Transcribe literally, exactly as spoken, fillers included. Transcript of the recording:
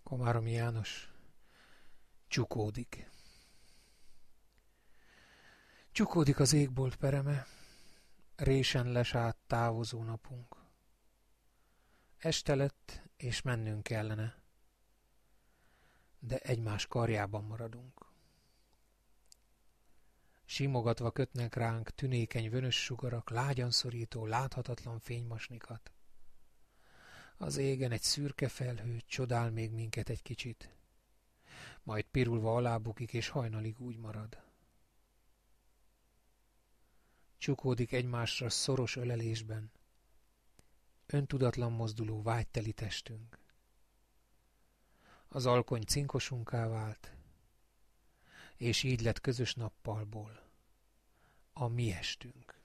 Komáromi János csukódik. Csukódik az égbolt pereme, résen lesállt távozó napunk. Este lett, és mennünk kellene, de egymás karjában maradunk. Simogatva kötnek ránk tünékeny vönös sugarak, lágyan szorító, láthatatlan fénymasnikat. Az égen egy szürke felhő csodál még minket egy kicsit, majd pirulva alábukik, és hajnalig úgy marad. Csukódik egymásra szoros ölelésben, öntudatlan mozduló vágyteli testünk. Az alkony cinkosunká vált, és így lett közös nappalból a mi estünk.